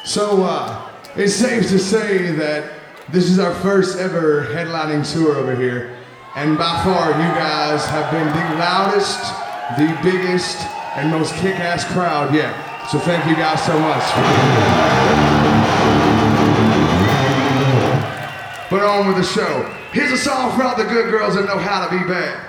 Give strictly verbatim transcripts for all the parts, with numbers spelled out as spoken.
So, uh, it's safe to say that this is our first ever headlining tour over here. And by far, you guys have been the loudest, the biggest, and most kick-ass crowd yet. So thank you guys so much. But on with the show. Here's a song for all the good girls that know how to be bad.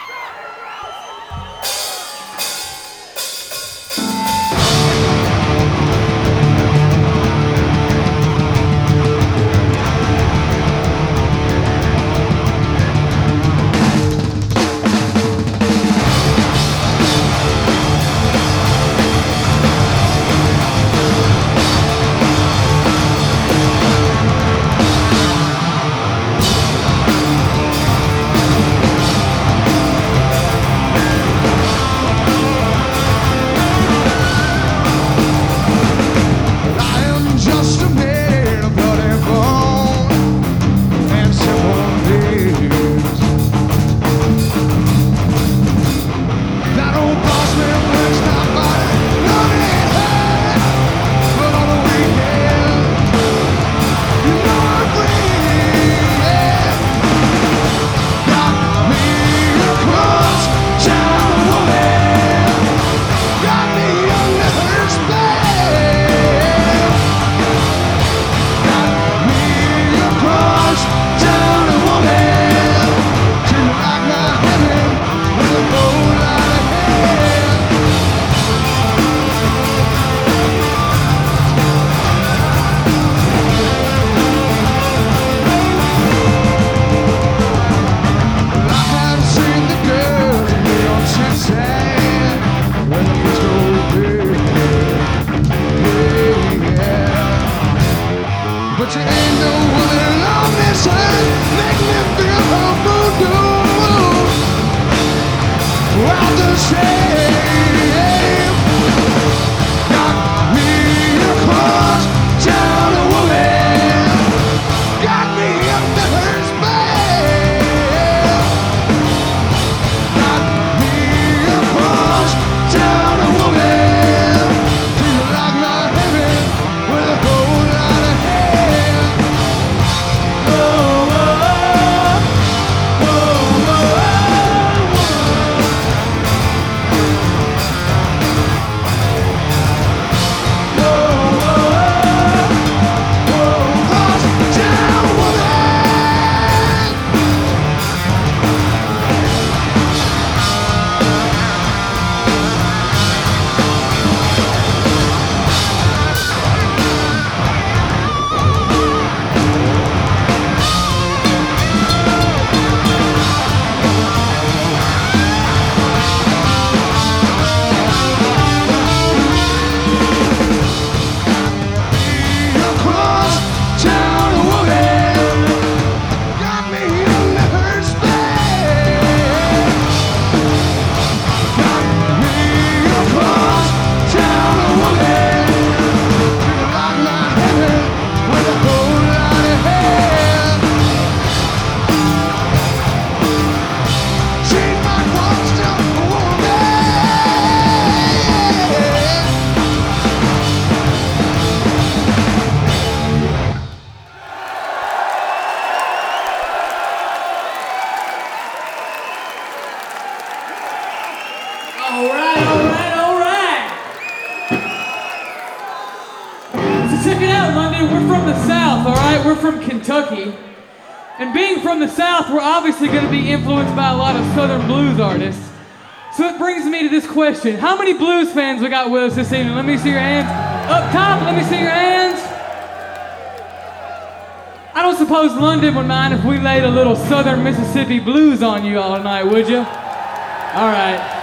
But you ain't no one on this earth make me feel voodoo out the shame. Got me across town, a woman. Got me under her spell. Got me across town, a woman. Feel like my heaven with a whole lot of hell. All right, all right, all right. So check it out, London. We're from the South, all right? We're from Kentucky. And being from the South, we're obviously going to be influenced by a lot of Southern blues artists. So it brings me to this question. How many blues fans we got with us this evening? Let me see your hands. Up top, let me see your hands. I don't suppose London would mind if we laid a little Southern Mississippi blues on you all tonight, would you? All right.